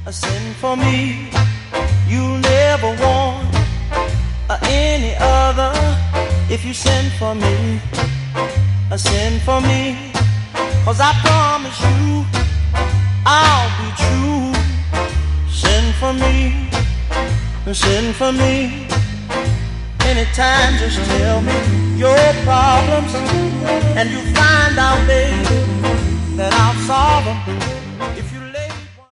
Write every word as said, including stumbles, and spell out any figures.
Send for me. You'll never want uh, any other. If you send for me, uh, send for me. Cause I promise you I'll be true. Send for me, send for me. Anytime, just tell me your problems, and you'll find out, baby, that I'll solve them. If you